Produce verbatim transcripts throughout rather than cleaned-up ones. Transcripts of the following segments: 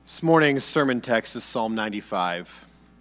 This morning's sermon text is Psalm ninety-five.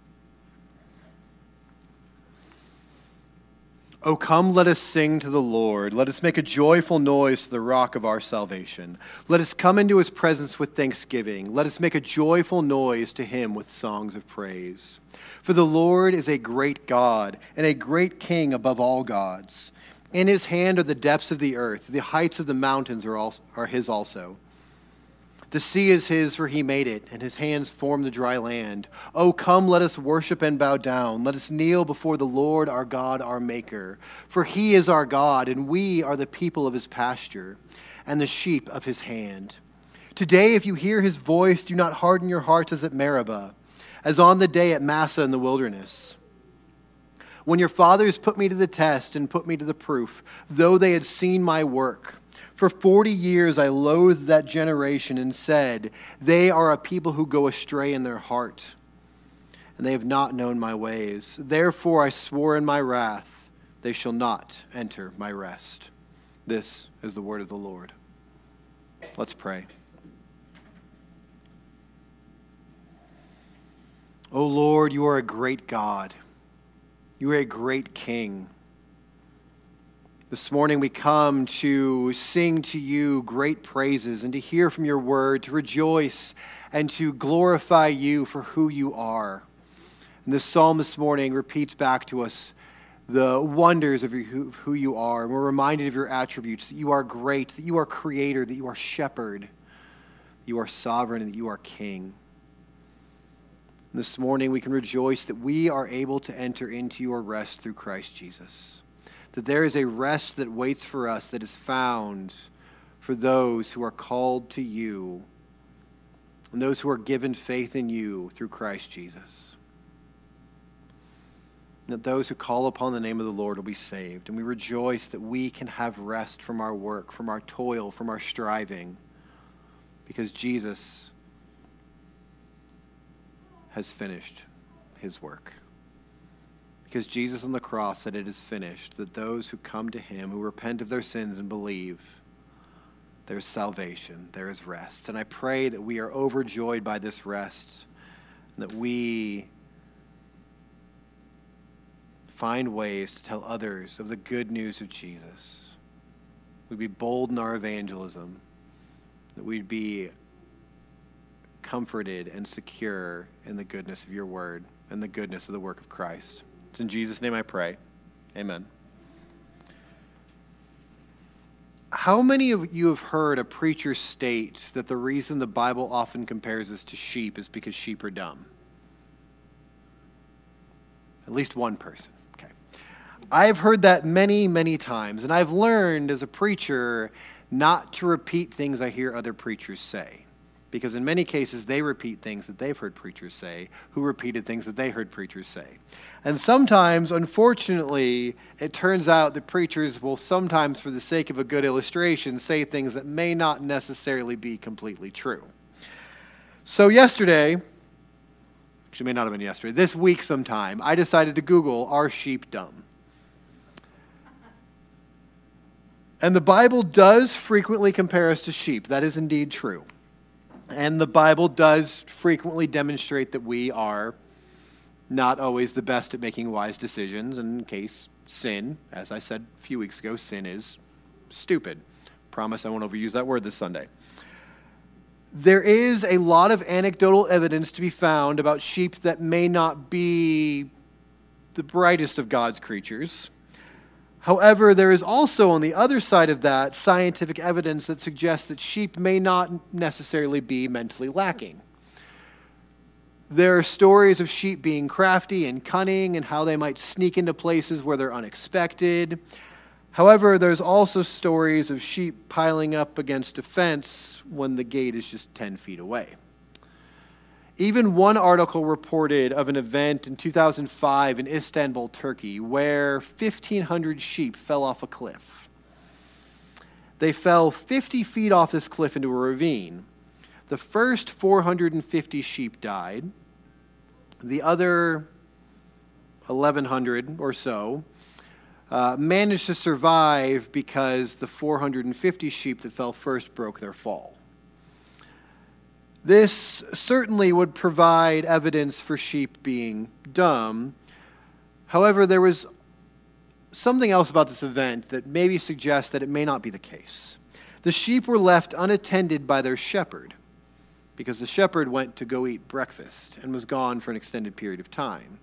O come, let us sing to the Lord. Let us make a joyful noise to the rock of our salvation. Let us come into his presence with thanksgiving. Let us make a joyful noise to him with songs of praise. For the Lord is a great God and a great King above all gods. In his hand are the depths of the earth. The heights of the mountains are, also, are his also. The sea is his, for he made it, and his hands formed the dry land. O come, let us worship and bow down. Let us kneel before the Lord our God, our Maker. For he is our God, and we are the people of his pasture, and the sheep of his hand. Today, if you hear his voice, do not harden your hearts as at Meribah, as on the day at Massah in the wilderness. When your fathers put me to the test and put me to the proof, though they had seen my work. For forty years I loathed that generation and said, they are a people who go astray in their heart, and they have not known my ways. Therefore I swore in my wrath, they shall not enter my rest. This is the word of the Lord. Let's pray. O Lord, you are a great God. You are a great King. This morning we come to sing to you great praises and to hear from your word, to rejoice and to glorify you for who you are. And this psalm this morning repeats back to us the wonders of who you are. And we're reminded of your attributes, that you are great, that you are creator, that you are shepherd, that you are sovereign, and that you are king. And this morning we can rejoice that we are able to enter into your rest through Christ Jesus. That there is a rest that waits for us that is found for those who are called to you and those who are given faith in you through Christ Jesus. And that those who call upon the name of the Lord will be saved. And we rejoice that we can have rest from our work, from our toil, from our striving, because Jesus has finished his work. Because Jesus on the cross said it is finished, that those who come to him, who repent of their sins and believe, there is salvation, there is rest. And I pray that we are overjoyed by this rest, and that we find ways to tell others of the good news of Jesus. We'd be bold in our evangelism, that we'd be comforted and secure in the goodness of your word and the goodness of the work of Christ. It's in Jesus' name I pray. Amen. How many of you have heard a preacher state that the reason the Bible often compares us to sheep is because sheep are dumb? At least one person. Okay. I've heard that many, many times, and I've learned as a preacher not to repeat things I hear other preachers say. Because in many cases, they repeat things that they've heard preachers say, who repeated things that they heard preachers say. And sometimes, unfortunately, it turns out that preachers will sometimes, for the sake of a good illustration, say things that may not necessarily be completely true. So yesterday, actually may not have been yesterday, this week sometime, I decided to Google, are sheep dumb? And the Bible does frequently compare us to sheep. That is indeed true. And the Bible does frequently demonstrate that we are not always the best at making wise decisions. And in case sin, as I said a few weeks ago, sin is stupid. Promise I won't overuse that word this Sunday. There is a lot of anecdotal evidence to be found about sheep that may not be the brightest of God's creatures. However, there is also on the other side of that scientific evidence that suggests that sheep may not necessarily be mentally lacking. There are stories of sheep being crafty and cunning and how they might sneak into places where they're unexpected. However, there's also stories of sheep piling up against a fence when the gate is just ten feet away. Even one article reported of an event in two thousand five in Istanbul, Turkey, where fifteen hundred sheep fell off a cliff. They fell fifty feet off this cliff into a ravine. The first four hundred fifty sheep died. The other eleven hundred or so uh, managed to survive because the four hundred fifty sheep that fell first broke their fall. This certainly would provide evidence for sheep being dumb. However, there was something else about this event that maybe suggests that it may not be the case. The sheep were left unattended by their shepherd because the shepherd went to go eat breakfast and was gone for an extended period of time.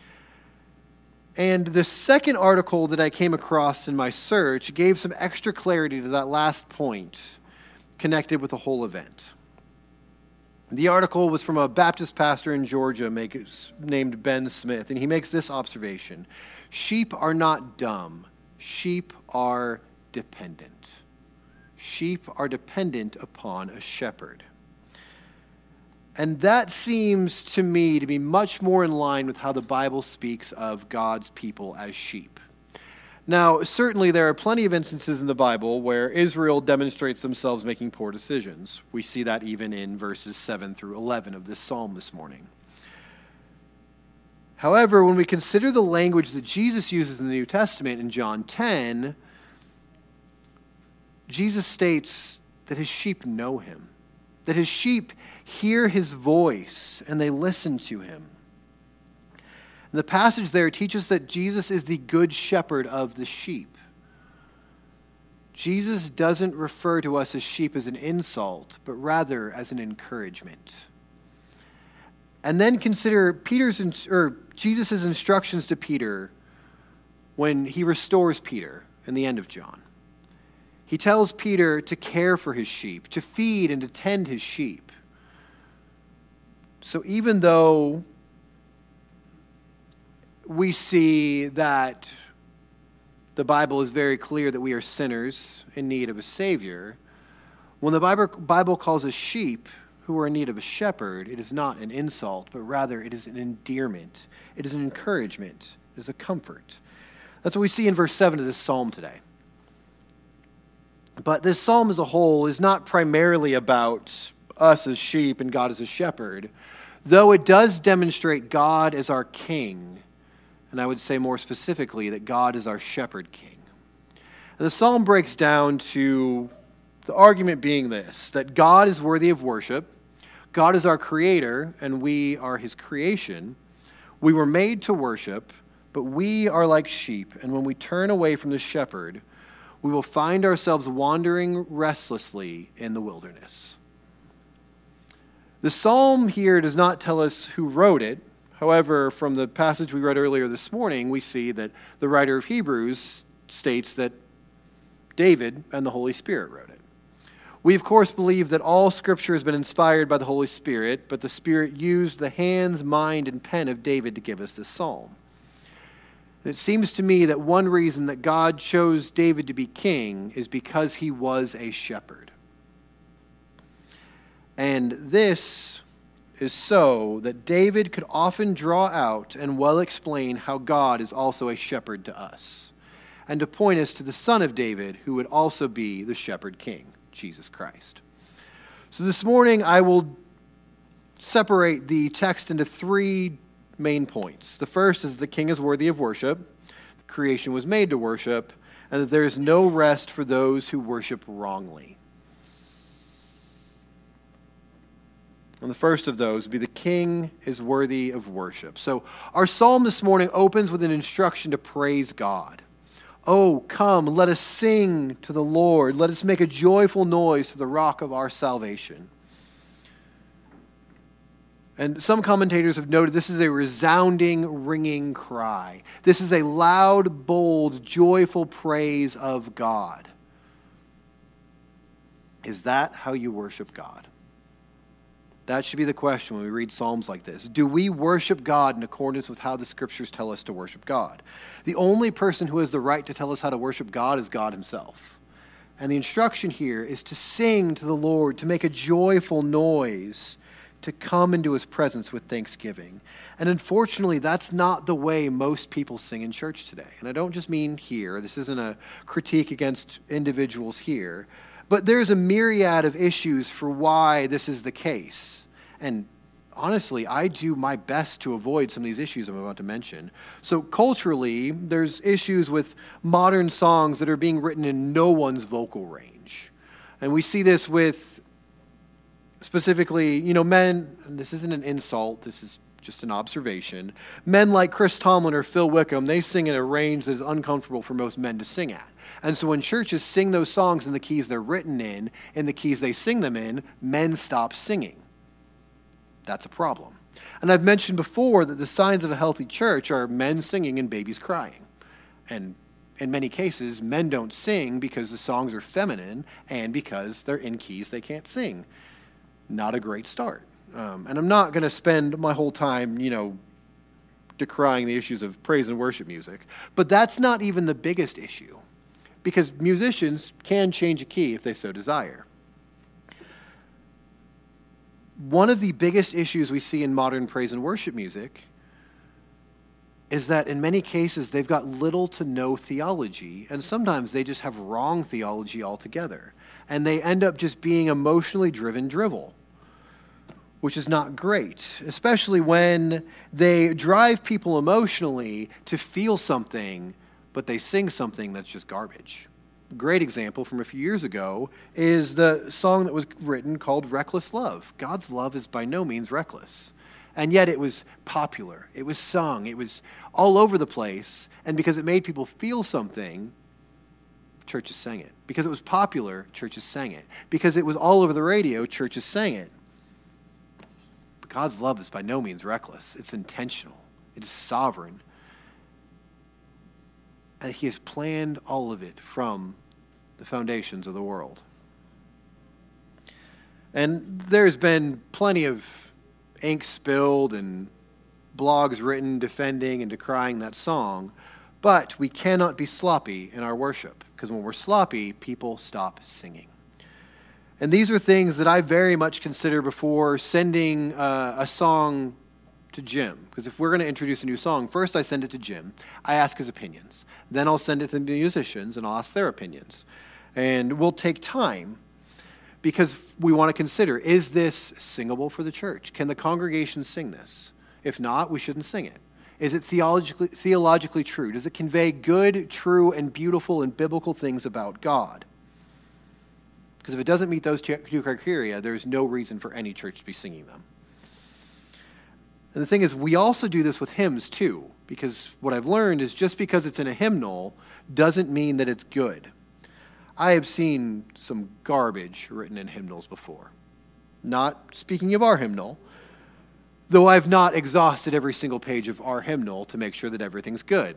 And the second article that I came across in my search gave some extra clarity to that last point connected with the whole event. The article was from a Baptist pastor in Georgia named Ben Smith, and he makes this observation: sheep are not dumb, sheep are dependent. Sheep are dependent upon a shepherd. And that seems to me to be much more in line with how the Bible speaks of God's people as sheep. Now, certainly there are plenty of instances in the Bible where Israel demonstrates themselves making poor decisions. We see that even in verses seven through eleven of this psalm this morning. However, when we consider the language that Jesus uses in the New Testament in John ten, Jesus states that his sheep know him, that his sheep hear his voice and they listen to him. And the passage there teaches that Jesus is the good shepherd of the sheep. Jesus doesn't refer to us as sheep as an insult, but rather as an encouragement. And then consider Peter's or Jesus' instructions to Peter when he restores Peter in the end of John. He tells Peter to care for his sheep, to feed and to tend his sheep. So even though we see that the Bible is very clear that we are sinners in need of a Savior, when the Bible calls us sheep who are in need of a shepherd, it is not an insult, but rather it is an endearment. It is an encouragement. It is a comfort. That's what we see in verse seven of this psalm today. But this psalm as a whole is not primarily about us as sheep and God as a shepherd, though it does demonstrate God as our king, and I would say more specifically that God is our shepherd king. And the psalm breaks down to the argument being this, that God is worthy of worship, God is our creator, and we are his creation. We were made to worship, but we are like sheep, and when we turn away from the shepherd, we will find ourselves wandering restlessly in the wilderness. The psalm here does not tell us who wrote it. However, from the passage we read earlier this morning, we see that the writer of Hebrews states that David and the Holy Spirit wrote it. We, of course, believe that all Scripture has been inspired by the Holy Spirit, but the Spirit used the hands, mind, and pen of David to give us this psalm. It seems to me that one reason that God chose David to be king is because he was a shepherd. And this is so that David could often draw out and well explain how God is also a shepherd to us, and to point us to the Son of David, who would also be the shepherd king, Jesus Christ. So this morning I will separate the text into three main points. The first is the king is worthy of worship, the creation was made to worship, and that there is no rest for those who worship wrongly. And the first of those would be the king is worthy of worship. So our psalm this morning opens with an instruction to praise God. Oh, come, let us sing to the Lord. Let us make a joyful noise to the rock of our salvation. And some commentators have noted this is a resounding, ringing cry. This is a loud, bold, joyful praise of God. Is that how you worship God? That should be the question when we read psalms like this. Do we worship God in accordance with how the Scriptures tell us to worship God? The only person who has the right to tell us how to worship God is God himself. And the instruction here is to sing to the Lord, to make a joyful noise, to come into his presence with thanksgiving. And unfortunately, that's not the way most people sing in church today. And I don't just mean here. This isn't a critique against individuals here. But there's a myriad of issues for why this is the case. And honestly, I do my best to avoid some of these issues I'm about to mention. So culturally, there's issues with modern songs that are being written in no one's vocal range. And we see this with Specifically, you know, men, and this isn't an insult, this is just an observation, men like Chris Tomlin or Phil Wickham, they sing at a range that is uncomfortable for most men to sing at. And so when churches sing those songs in the keys they're written in, in the keys they sing them in, men stop singing. That's a problem. And I've mentioned before that the signs of a healthy church are men singing and babies crying. And in many cases, men don't sing because the songs are feminine and because they're in keys they can't sing. Not a great start. Um, and I'm not going to spend my whole time, you know, decrying the issues of praise and worship music. But that's not even the biggest issue, because musicians can change a key if they so desire. One of the biggest issues we see in modern praise and worship music is that in many cases they've got little to no theology, and sometimes they just have wrong theology altogether. And they end up just being emotionally driven drivel, which is not great, especially when they drive people emotionally to feel something, but they sing something that's just garbage. A great example from a few years ago is the song that was written called Reckless Love. God's love is by no means reckless. And yet it was popular. It was sung. It was all over the place. And because it made people feel something, churches sang it. Because it was popular, churches sang it. Because it was all over the radio, churches sang it. But God's love is by no means reckless. It's intentional. It is sovereign. And he has planned all of it from the foundations of the world. And there's been plenty of ink spilled and blogs written defending and decrying that song, but we cannot be sloppy in our worship, because when we're sloppy, people stop singing. And these are things that I very much consider before sending uh, a song to Jim, because if we're going to introduce a new song, first I send it to Jim, I ask his opinions, then I'll send it to the musicians and I'll ask their opinions. And we'll take time, because we want to consider, is this singable for the church? Can the congregation sing this? If not, we shouldn't sing it. Is it theologically, theologically true? Does it convey good, true, and beautiful and biblical things about God? Because if it doesn't meet those two criteria, there's no reason for any church to be singing them. And the thing is, we also do this with hymns too, because what I've learned is just because it's in a hymnal doesn't mean that it's good. I have seen some garbage written in hymnals before. Not speaking of our hymnal, though I've not exhausted every single page of our hymnal to make sure that everything's good.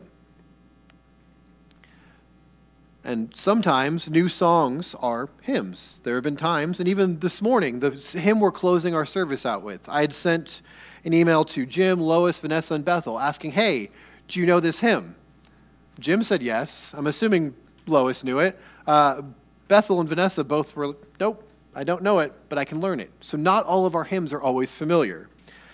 And sometimes new songs are hymns. There have been times, and even this morning, the hymn we're closing our service out with, I had sent an email to Jim, Lois, Vanessa, and Bethel asking, hey, do you know this hymn? Jim said yes. I'm assuming Lois knew it. Uh, Bethel and Vanessa both were, nope, I don't know it, but I can learn it. So not all of our hymns are always familiar.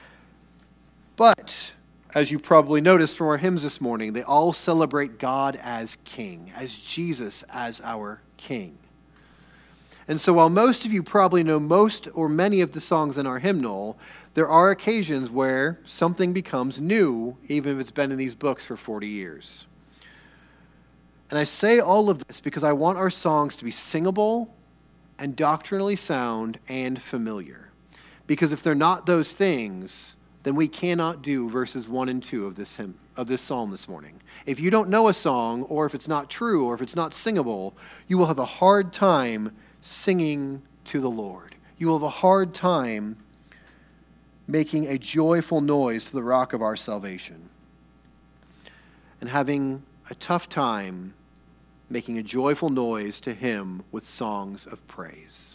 But, as you probably noticed from our hymns this morning, they all celebrate God as King, as Jesus as our King. And so while most of you probably know most or many of the songs in our hymnal, there are occasions where something becomes new, even if it's been in these books for forty years. And I say all of this because I want our songs to be singable and doctrinally sound and familiar. Because if they're not those things, then we cannot do verses one and two of this hymn, of this psalm this morning. If you don't know a song, or if it's not true, or if it's not singable, you will have a hard time singing to the Lord. You will have a hard time making a joyful noise to the rock of our salvation, and having a tough time making a joyful noise to him with songs of praise.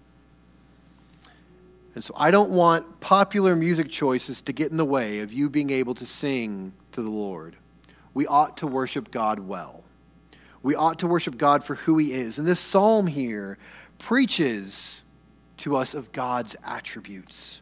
And so I don't want popular music choices to get in the way of you being able to sing to the Lord. We ought to worship God well. We ought to worship God for who he is. And this psalm here preaches to us of God's attributes.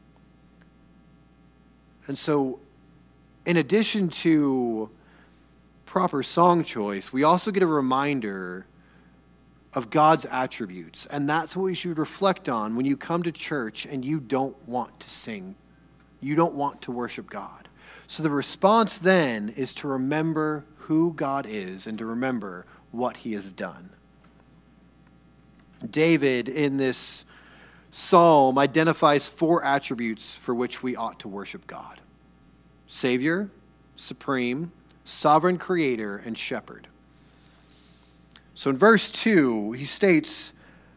And so, in addition to proper song choice, we also get a reminder of God's attributes. And that's what we should reflect on when you come to church and you don't want to sing. You don't want to worship God. So the response then is to remember who God is and to remember what he has done. David, in this psalm identifies four attributes for which we ought to worship God: Savior, Supreme, Sovereign Creator, and Shepherd. So in verse two, he states,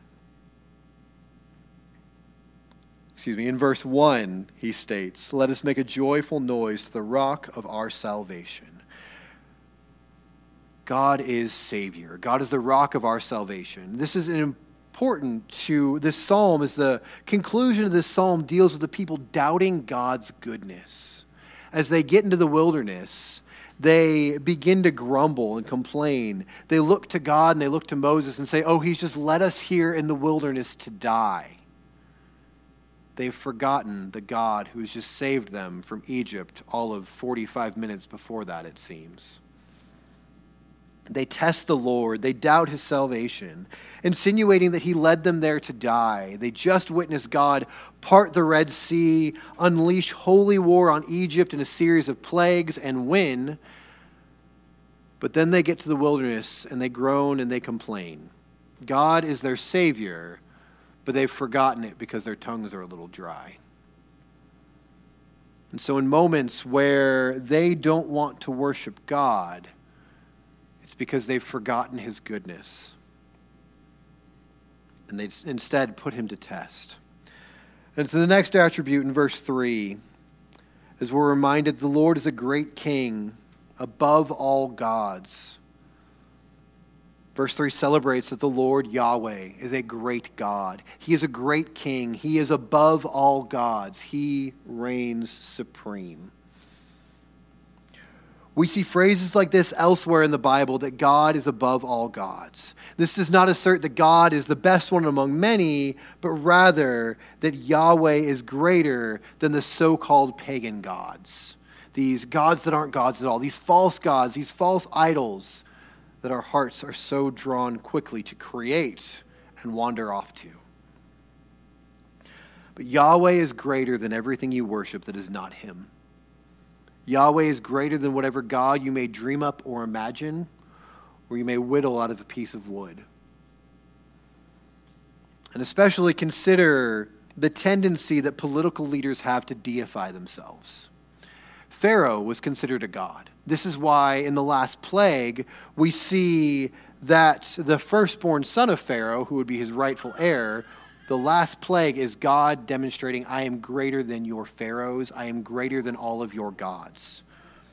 excuse me, in verse one, he states, "Let us make a joyful noise to the rock of our salvation." God is Savior. God is the rock of our salvation. This is an important to this psalm, as the conclusion of this psalm deals with the people doubting God's goodness. As they get into the wilderness, they begin to grumble and complain. They look to God and they look to Moses and say, oh, he's just led us here in the wilderness to die. They've forgotten the God who's just saved them from Egypt all of forty-five minutes before that, it seems. They test the Lord. They doubt his salvation, insinuating that he led them there to die. They just witnessed God part the Red Sea, unleash holy war on Egypt in a series of plagues, and win. But then they get to the wilderness and they groan and they complain. God is their Savior, but they've forgotten it because their tongues are a little dry. And so in moments where they don't want to worship God, it's because they've forgotten his goodness. And they instead put him to test. And so the next attribute in verse three is we're reminded the Lord is a great king above all gods. Verse three celebrates that the Lord Yahweh is a great God. He is a great king. He is above all gods. He reigns supreme. We see phrases like this elsewhere in the Bible, that God is above all gods. This does not assert that God is the best one among many, but rather that Yahweh is greater than the so-called pagan gods. These gods that aren't gods at all, these false gods, these false idols that our hearts are so drawn quickly to create and wander off to. But Yahweh is greater than everything you worship that is not him. Yahweh is greater than whatever God you may dream up or imagine, or you may whittle out of a piece of wood. And especially consider the tendency that political leaders have to deify themselves. Pharaoh was considered a god. This is why in the last plague we see that the firstborn son of Pharaoh, who would be his rightful heir, the last plague is God demonstrating, I am greater than your pharaohs. I am greater than all of your gods.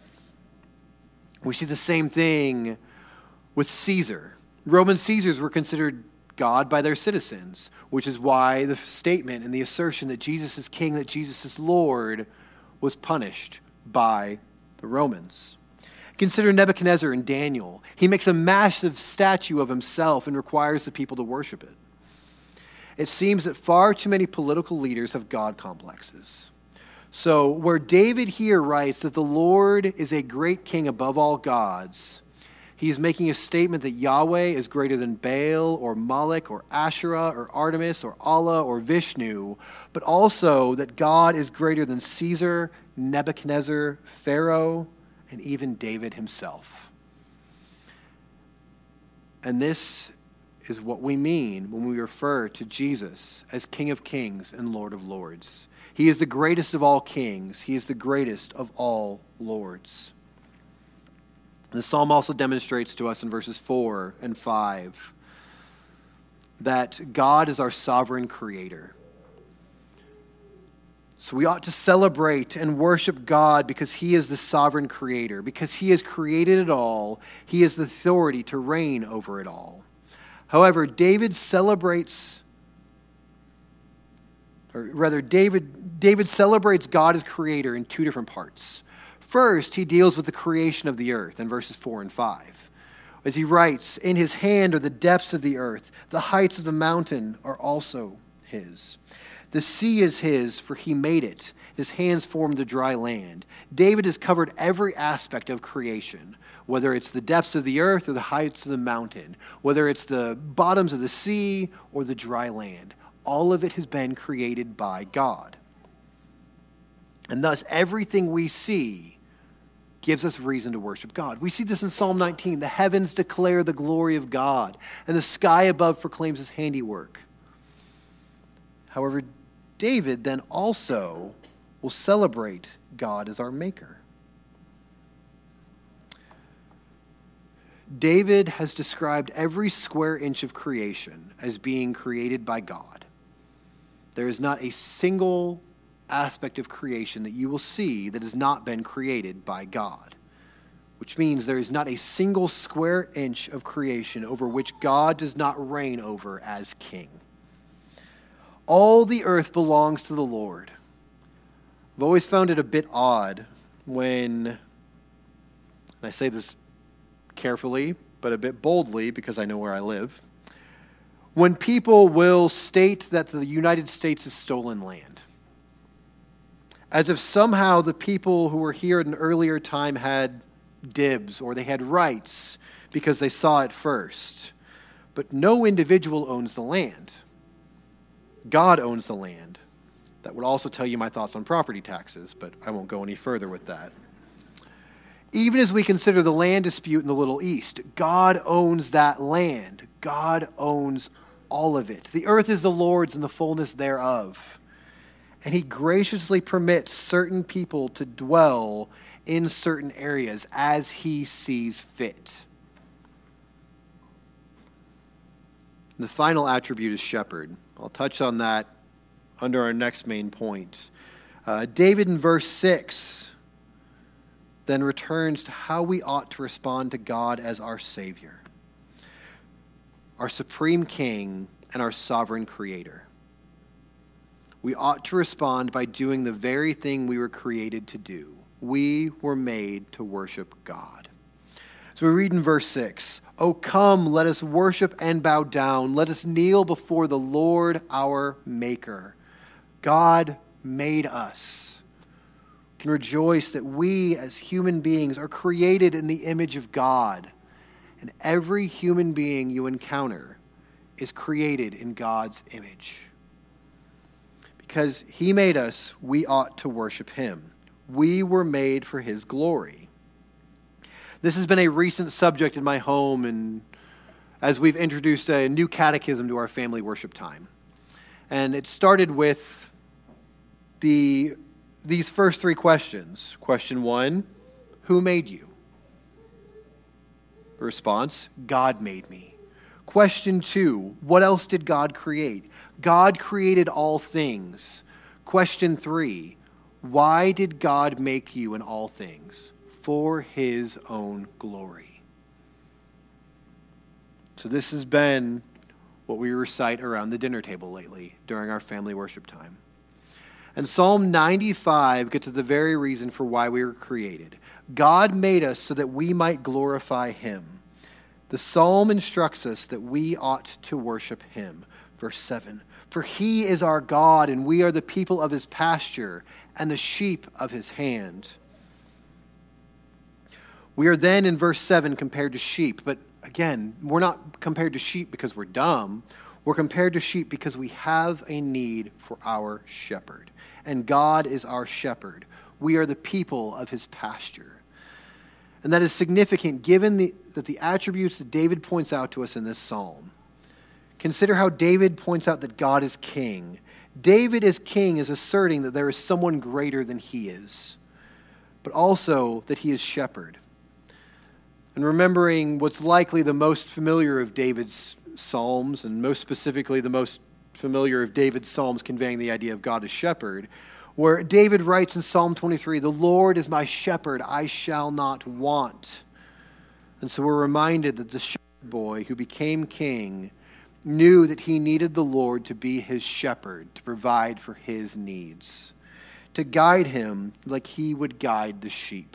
We see the same thing with Caesar. Roman Caesars were considered God by their citizens, which is why the statement and the assertion that Jesus is king, that Jesus is Lord, was punished by the Romans. Consider Nebuchadnezzar and Daniel. He makes a massive statue of himself and requires the people to worship it. It seems that far too many political leaders have God complexes. So where David here writes that the Lord is a great king above all gods, he is making a statement that Yahweh is greater than Baal or Moloch or Asherah or Artemis or Allah or Vishnu, but also that God is greater than Caesar, Nebuchadnezzar, Pharaoh, and even David himself. And this is what we mean when we refer to Jesus as King of Kings and Lord of Lords. He is the greatest of all kings. He is the greatest of all lords. The psalm also demonstrates to us in verses four and five that God is our sovereign creator. So we ought to celebrate and worship God because he is the sovereign creator. Because he has created it all, he has the authority to reign over it all. However, David celebrates, or rather, David, David celebrates God as creator in two different parts. First, he deals with the creation of the earth in verses four and five. As he writes, in his hand are the depths of the earth, the heights of the mountain are also his. The sea is his, for he made it. His hands formed the dry land. David has covered every aspect of creation, whether it's the depths of the earth or the heights of the mountain, whether it's the bottoms of the sea or the dry land. All of it has been created by God. And thus, everything we see gives us reason to worship God. We see this in Psalm nineteen. The heavens declare the glory of God, and the sky above proclaims his handiwork. However, David then also will celebrate God as our maker. David has described every square inch of creation as being created by God. There is not a single aspect of creation that you will see that has not been created by God, which means there is not a single square inch of creation over which God does not reign over as king. All the earth belongs to the Lord. I've always found it a bit odd when, and I say this carefully, but a bit boldly because I know where I live, when people will state that the United States is stolen land, as if somehow the people who were here at an earlier time had dibs or they had rights because they saw it first. But no individual owns the land. God owns the land. That would also tell you my thoughts on property taxes, but I won't go any further with that. Even as we consider the land dispute in the Middle East, God owns that land. God owns all of it. The earth is the Lord's and the fullness thereof. And he graciously permits certain people to dwell in certain areas as he sees fit. The final attribute is shepherd. I'll touch on that under our next main point. Uh, David in verse six then returns to how we ought to respond to God as our Savior, our supreme King, and our sovereign Creator. We ought to respond by doing the very thing we were created to do. We were made to worship God. So we read in verse six, "O come, let us worship and bow down. Let us kneel before the Lord our Maker." God made us. We can rejoice that we as human beings are created in the image of God. And every human being you encounter is created in God's image. Because he made us, we ought to worship him. We were made for his glory. This has been a recent subject in my home, and as we've introduced a new catechism to our family worship time. And it started with the these first three questions. Question one, who made you? Response, God made me. Question two, what else did God create? God created all things. Question three, why did God make you in all things? For his own glory. So this has been what we recite around the dinner table lately during our family worship time. And Psalm ninety-five gets at the very reason for why we were created. God made us so that we might glorify him. The psalm instructs us that we ought to worship him. Verse seven, for he is our God, and we are the people of his pasture and the sheep of his hand. We are then in verse seven compared to sheep, but again, we're not compared to sheep because we're dumb. We're compared to sheep because we have a need for our shepherd. And God is our shepherd. We are the people of his pasture. And that is significant given the, that the attributes that David points out to us in this psalm. Consider how David points out that God is king. David as king is asserting that there is someone greater than he is, but also that he is shepherd. And remembering what's likely the most familiar of David's psalms, and most specifically the most familiar of David's psalms conveying the idea of God as shepherd, where David writes in Psalm twenty-three, the Lord is my shepherd, I shall not want. And so we're reminded that the shepherd boy who became king knew that he needed the Lord to be his shepherd, to provide for his needs, to guide him like he would guide the sheep.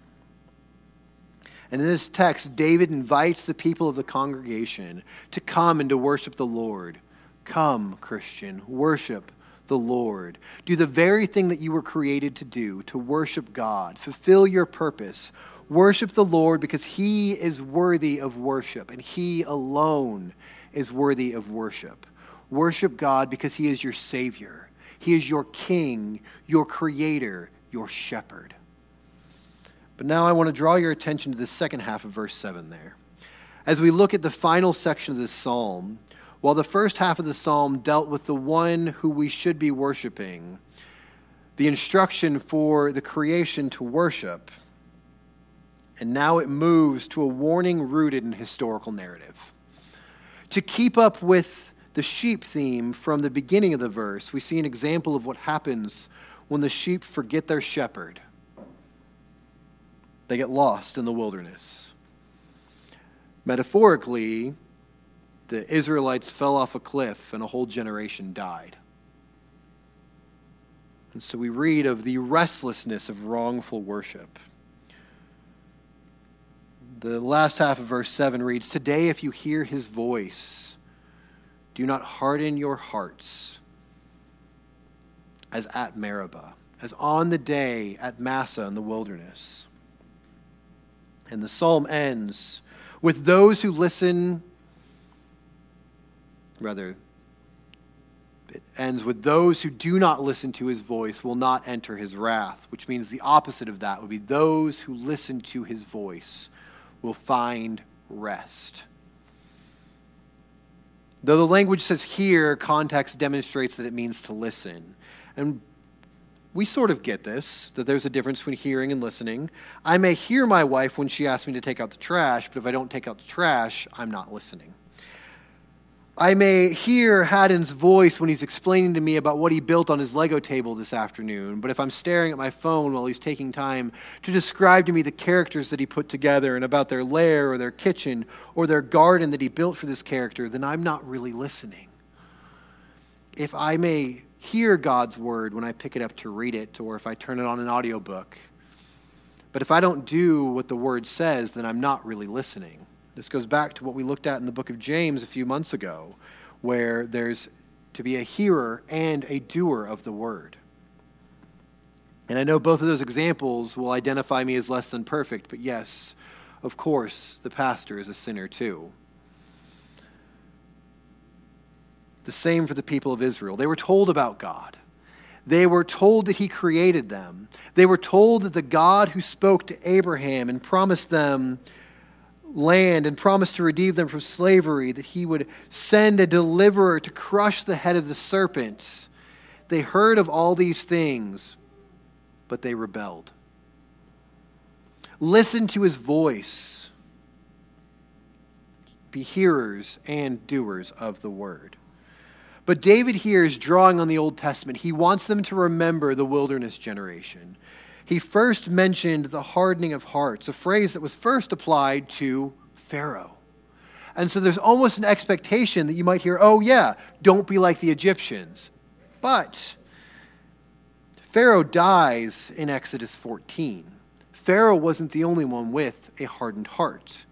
And in this text, David invites the people of the congregation to come and to worship the Lord. Come, Christian, worship the Lord. Do the very thing that you were created to do, to worship God. Fulfill your purpose. Worship the Lord because he is worthy of worship, and he alone is worthy of worship. Worship God because he is your Savior. He is your King, your Creator, your Shepherd. But now I want to draw your attention to the second half of verse seven there. As we look at the final section of this psalm, While the first half of the psalm dealt with the one who we should be worshiping, the instruction for the creation to worship, and now it moves to a warning rooted in historical narrative. To keep up with the sheep theme from the beginning of the verse, we see an example of what happens when the sheep forget their shepherd. They get lost in the wilderness. Metaphorically, the Israelites fell off a cliff and a whole generation died. And so we read of the restlessness of wrongful worship. The last half of verse seven reads, "Today if you hear his voice, do not harden your hearts as at Meribah, as on the day at Massah in the wilderness." And the psalm ends with those who listen, rather, it ends with those who do not listen to his voice will not enter his wrath, which means the opposite of that would be those who listen to his voice will find rest. Though the language says hear, context demonstrates that it means to listen. And we sort of get this, that there's a difference between hearing and listening. I may hear my wife when she asks me to take out the trash, but if I don't take out the trash, I'm not listening. I may hear Haddon's voice when he's explaining to me about what he built on his Lego table this afternoon, but if I'm staring at my phone while he's taking time to describe to me the characters that he put together and about their lair or their kitchen or their garden that he built for this character, then I'm not really listening. If I may hear God's word when I pick it up to read it or if I turn it on an audiobook, but if I don't do what the word says, then I'm not really listening. This goes back to what we looked at in the book of James a few months ago, where there's to be a hearer and a doer of the word. And I know both of those examples will identify me as less than perfect, but yes, of course, the pastor is a sinner too. The same for the people of Israel. They were told about God. They were told that he created them. They were told that the God who spoke to Abraham and promised them land and promised to redeem them from slavery, that he would send a deliverer to crush the head of the serpent. They heard of all these things, but they rebelled. Listen to his voice. Be hearers and doers of the word. But David here is drawing on the Old Testament. He wants them to remember the wilderness generation. He first mentioned the hardening of hearts, a phrase that was first applied to Pharaoh. And so there's almost an expectation that you might hear, oh yeah, don't be like the Egyptians. But Pharaoh dies in Exodus fourteen. Pharaoh wasn't the only one with a hardened heart.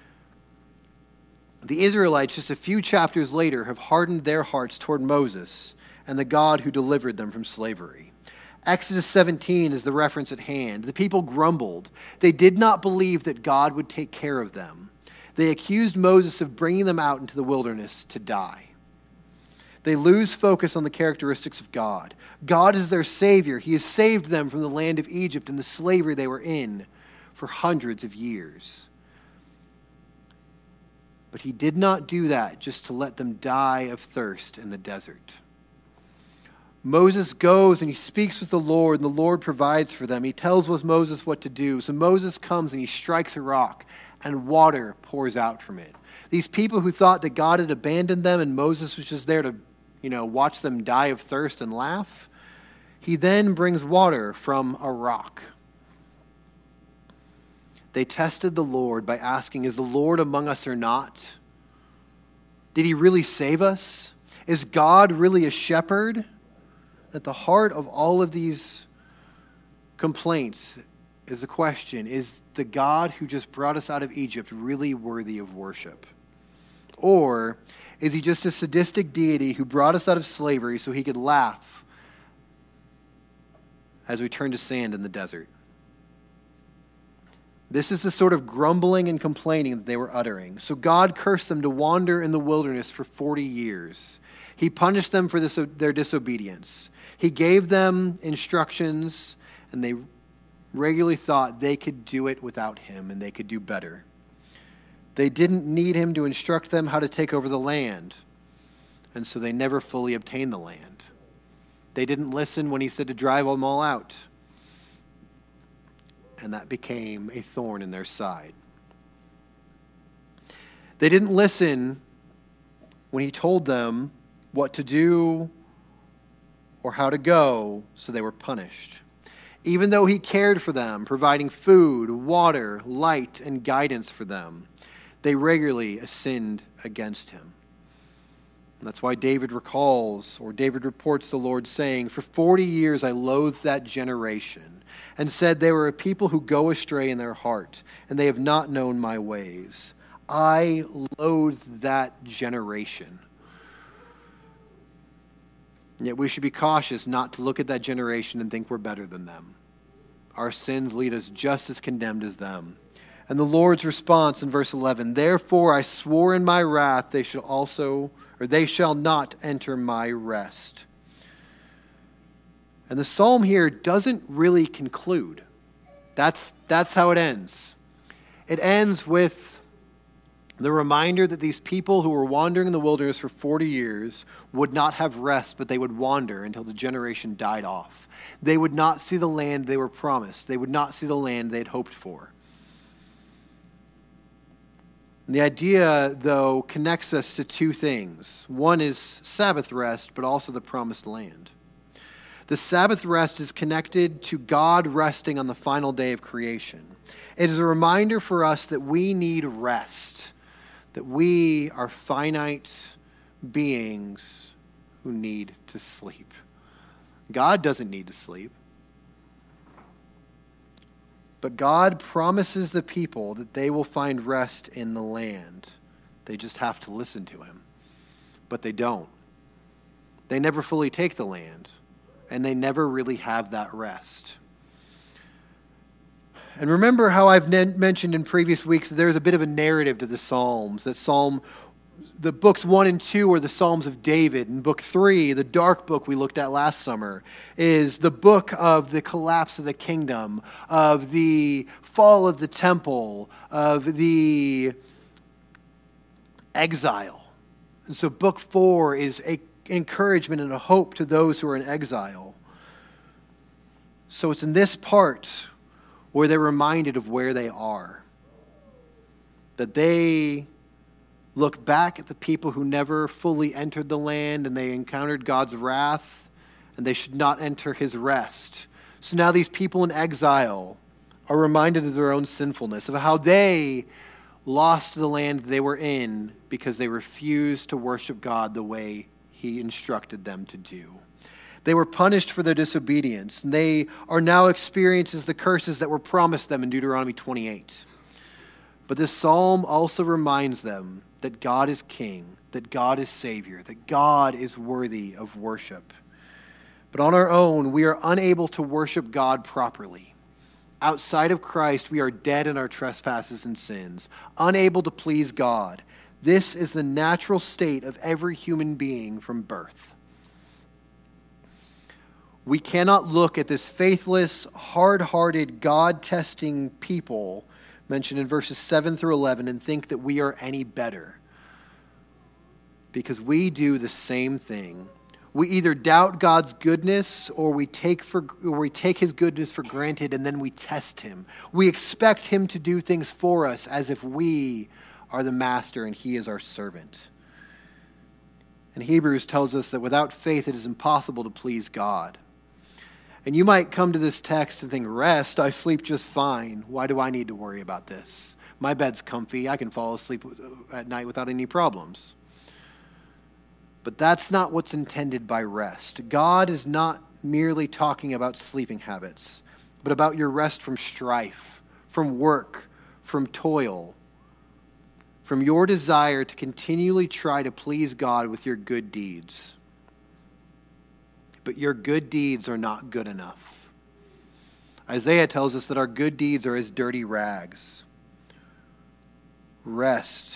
The Israelites, just a few chapters later, have hardened their hearts toward Moses and the God who delivered them from slavery. Exodus seventeen is the reference at hand. The people grumbled. They did not believe that God would take care of them. They accused Moses of bringing them out into the wilderness to die. They lose focus on the characteristics of God. God is their Savior. He has saved them from the land of Egypt and the slavery they were in for hundreds of years. But he did not do that just to let them die of thirst in the desert. Moses goes and he speaks with the Lord, and the Lord provides for them. He tells Moses what to do. So Moses comes and he strikes a rock, and water pours out from it. These people who thought that God had abandoned them and Moses was just there to, you know, watch them die of thirst and laugh, he then brings water from a rock. They tested the Lord by asking, is the Lord among us or not? Did he really save us? Is God really a shepherd? At the heart of all of these complaints is the question, is the God who just brought us out of Egypt really worthy of worship? Or is he just a sadistic deity who brought us out of slavery so he could laugh as we turn to sand in the desert? This is the sort of grumbling and complaining that they were uttering. So God cursed them to wander in the wilderness for forty years. He punished them for this, their disobedience. He gave them instructions, and they regularly thought they could do it without him, and they could do better. They didn't need him to instruct them how to take over the land. And so they never fully obtained the land. They didn't listen when he said to drive them all out. And that became a thorn in their side. They didn't listen when he told them what to do or how to go, so they were punished. Even though he cared for them, providing food, water, light, and guidance for them, they regularly sinned against him. And that's why David recalls, or David reports the Lord saying, "For forty years I loathed that generation, and said they were a people who go astray in their heart, and they have not known my ways. I loathed that generation." And yet we should be cautious not to look at that generation and think we're better than them. Our sins lead us just as condemned as them. And the Lord's response in verse eleven, "Therefore I swore in my wrath they shall also, or they shall not enter my rest." And the psalm here doesn't really conclude. That's, that's how it ends. It ends with the reminder that these people who were wandering in the wilderness for forty years would not have rest, but they would wander until the generation died off. They would not see the land they were promised. They would not see the land they had hoped for. And the idea, though, connects us to two things. One is Sabbath rest, but also the promised land. The Sabbath rest is connected to God resting on the final day of creation. It is a reminder for us that we need rest, that we are finite beings who need to sleep. God doesn't need to sleep. But God promises the people that they will find rest in the land. They just have to listen to him. But they don't. They never fully take the land. And they never really have that rest. And remember how I've mentioned in previous weeks that there's a bit of a narrative to the Psalms. That Psalm, the books one and two are the Psalms of David. And book three, the dark book we looked at last summer, is the book of the collapse of the kingdom, of the fall of the temple, of the exile. And so book four is a encouragement and a hope to those who are in exile. So it's in this part where they're reminded of where they are. That they look back at the people who never fully entered the land and they encountered God's wrath and they should not enter his rest. So now these people in exile are reminded of their own sinfulness, of how they lost the land they were in because they refused to worship God the way he instructed them to do. They were punished for their disobedience, and they are now experiencing the curses that were promised them in Deuteronomy twenty-eight. But this psalm also reminds them that God is king, that God is savior, that God is worthy of worship. But on our own, we are unable to worship God properly. Outside of Christ, we are dead in our trespasses and sins, unable to please God. This is the natural state of every human being from birth. We cannot look at this faithless, hard-hearted, God-testing people mentioned in verses seven through eleven and think that we are any better. Because we do the same thing. We either doubt God's goodness or we take for or we take his goodness for granted and then we test him. We expect him to do things for us as if we are the master and he is our servant. And Hebrews tells us that without faith it is impossible to please God. And you might come to this text and think, rest, I sleep just fine. Why do I need to worry about this? My bed's comfy. I can fall asleep at night without any problems. But that's not what's intended by rest. God is not merely talking about sleeping habits, but about your rest from strife, from work, from toil, from your desire to continually try to please God with your good deeds. But your good deeds are not good enough. Isaiah tells us that our good deeds are as dirty rags. Rest.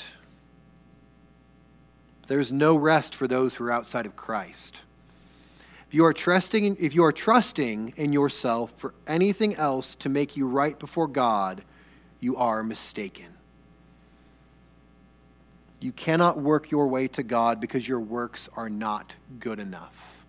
There's no rest for those who are outside of Christ. If you are trusting, in, if you are trusting in yourself for anything else to make you right before God, you are mistaken. You cannot work your way to God because your works are not good enough.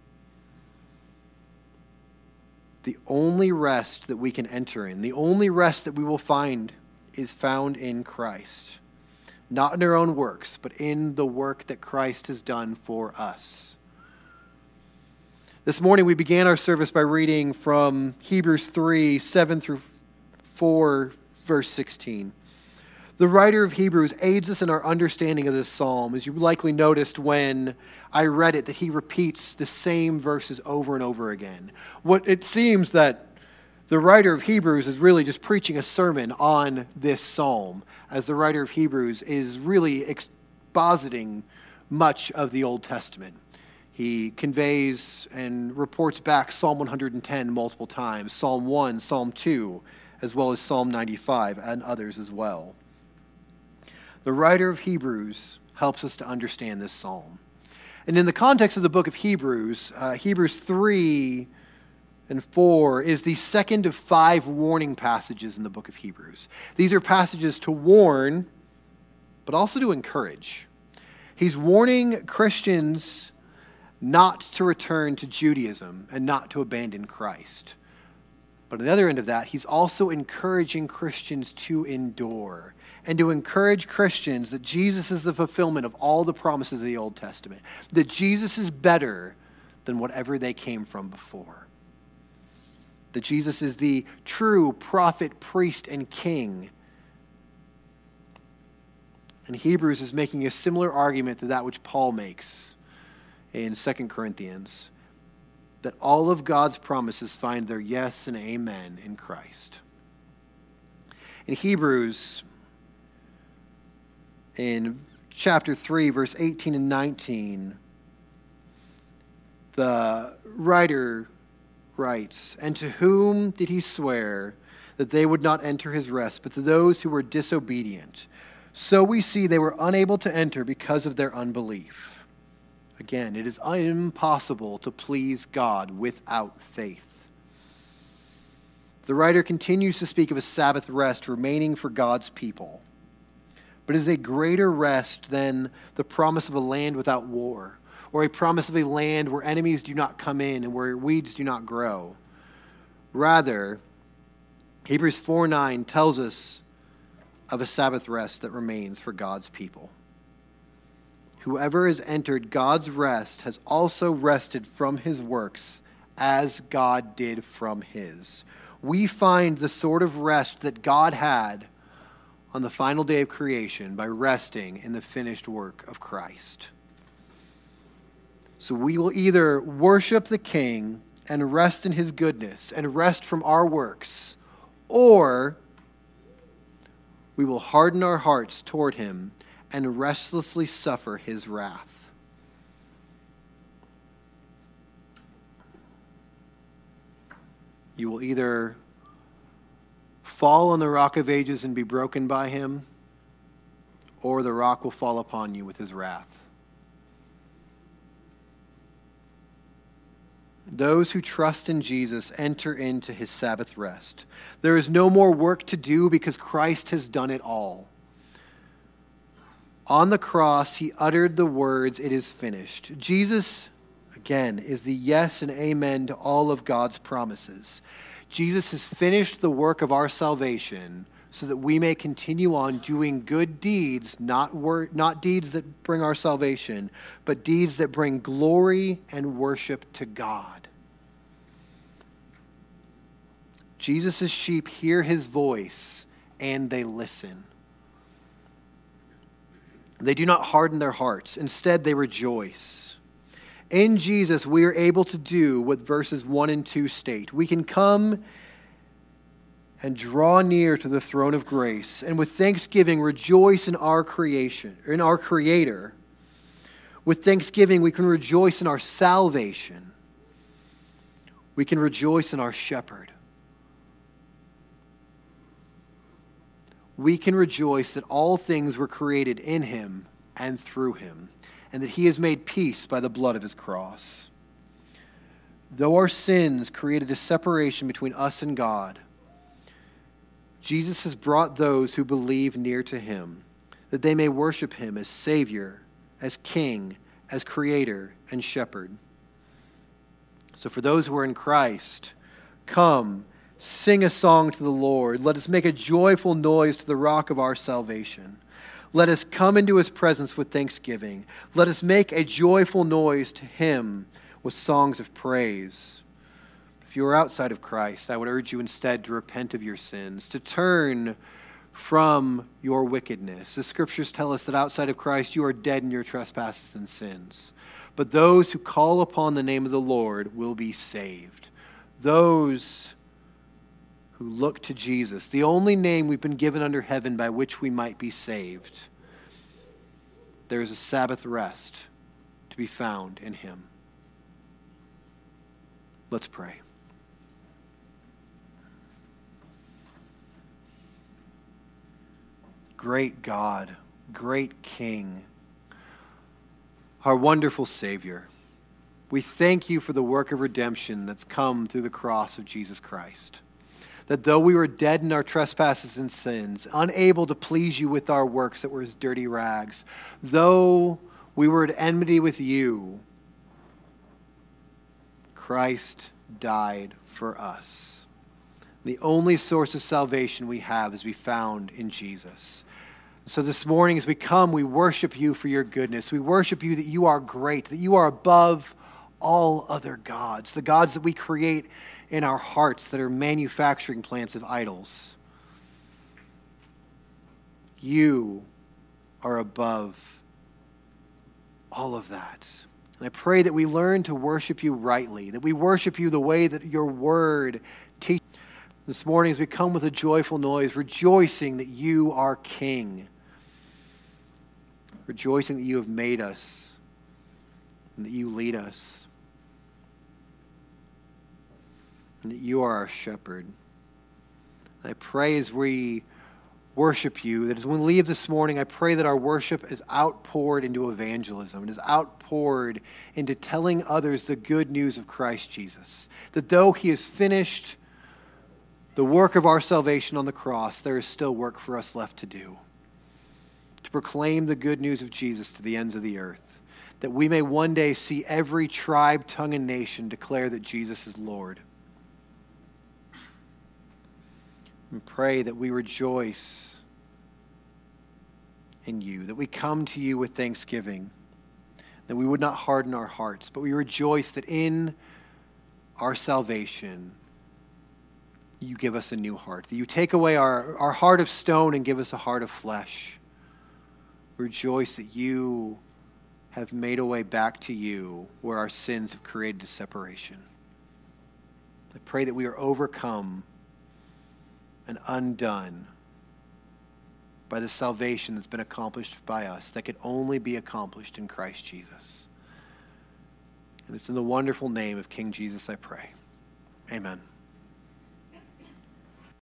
The only rest that we can enter in, the only rest that we will find is found in Christ. Not in our own works, but in the work that Christ has done for us. This morning we began our service by reading from Hebrews three, seven through four, verse sixteen. The writer of Hebrews aids us in our understanding of this psalm. As you likely noticed when I read it, that he repeats the same verses over and over again. What it seems that the writer of Hebrews is really just preaching a sermon on this psalm, as the writer of Hebrews is really expositing much of the Old Testament. He conveys and reports back Psalm one hundred ten multiple times, Psalm one, Psalm two, as well as Psalm ninety-five, and others as well. The writer of Hebrews helps us to understand this psalm. And in the context of the book of Hebrews, uh, Hebrews three and four is the second of five warning passages in the book of Hebrews. These are passages to warn, but also to encourage. He's warning Christians not to return to Judaism and not to abandon Christ. But on the other end of that, he's also encouraging Christians to endure and to encourage Christians that Jesus is the fulfillment of all the promises of the Old Testament, that Jesus is better than whatever they came from before, that Jesus is the true prophet, priest, and king. And Hebrews is making a similar argument to that which Paul makes in Second Corinthians, that all of God's promises find their yes and amen in Christ. In Hebrews, in chapter three, verse eighteen and nineteen, the writer writes, "And to whom did he swear that they would not enter his rest, but to those who were disobedient? So we see they were unable to enter because of their unbelief." Again, it is impossible to please God without faith. The writer continues to speak of a Sabbath rest remaining for God's people, but it is a greater rest than the promise of a land without war, or a promise of a land where enemies do not come in and where weeds do not grow. Rather, Hebrews four nine tells us of a Sabbath rest that remains for God's people. Whoever has entered God's rest has also rested from his works as God did from his. We find the sort of rest that God had on the final day of creation by resting in the finished work of Christ. So we will either worship the King and rest in his goodness and rest from our works, or we will harden our hearts toward him and restlessly suffer his wrath. You will either fall on the rock of ages and be broken by him, or the rock will fall upon you with his wrath. Those who trust in Jesus enter into his Sabbath rest. There is no more work to do because Christ has done it all. On the cross, he uttered the words, "It is finished." Jesus, again, is the yes and amen to all of God's promises. Jesus has finished the work of our salvation so that we may continue on doing good deeds, not wor- not deeds that bring our salvation, but deeds that bring glory and worship to God. Jesus' sheep hear his voice and they listen. They do not harden their hearts. Instead, they rejoice. In Jesus, we are able to do what verses one and two state. We can come and draw near to the throne of grace, and with thanksgiving rejoice in our creation, in our Creator. With thanksgiving, we can rejoice in our salvation. We can rejoice in our Shepherd. We can rejoice that all things were created in him and through him, and that he has made peace by the blood of his cross. Though our sins created a separation between us and God, Jesus has brought those who believe near to him. that they may worship him as Savior, as King, as Creator and Shepherd. So for those who are in Christ, come, sing a song to the Lord. Let us make a joyful noise to the rock of our salvation. Let us come into his presence with thanksgiving. Let us make a joyful noise to him with songs of praise. If you are outside of Christ, I would urge you instead to repent of your sins, to turn from your wickedness. The scriptures tell us that outside of Christ you are dead in your trespasses and sins. But those who call upon the name of the Lord will be saved. Those who look to Jesus, the only name we've been given under heaven by which we might be saved. There is a Sabbath rest to be found in him. Let's pray. Great God, great King, our wonderful Savior, we thank you for the work of redemption that's come through the cross of Jesus Christ. That though we were dead in our trespasses and sins, unable to please you with our works that were as dirty rags, though we were at enmity with you, Christ died for us. The only source of salvation we have is to be found in Jesus. So this morning as we come, we worship you for your goodness. We worship you that you are great, that you are above all other gods, the gods that we create in our hearts that are manufacturing plants of idols. You are above all of that. And I pray that we learn to worship you rightly, that we worship you the way that your word teaches. This morning as we come with a joyful noise, rejoicing that you are King, rejoicing that you have made us and that you lead us, and that you are our shepherd. And I pray as we worship you, that as we leave this morning, I pray that our worship is outpoured into evangelism. It is outpoured into telling others the good news of Christ Jesus. That though he has finished the work of our salvation on the cross, there is still work for us left to do. To proclaim the good news of Jesus to the ends of the earth. That we may one day see every tribe, tongue, and nation declare that Jesus is Lord. And pray that we rejoice in you, that we come to you with thanksgiving, that we would not harden our hearts, but we rejoice that in our salvation, you give us a new heart, that you take away our, our heart of stone and give us a heart of flesh. Rejoice that you have made a way back to you where our sins have created a separation. I pray that we are overcome and undone by the salvation that's been accomplished by us, that could only be accomplished in Christ Jesus. And it's in the wonderful name of King Jesus I pray. Amen.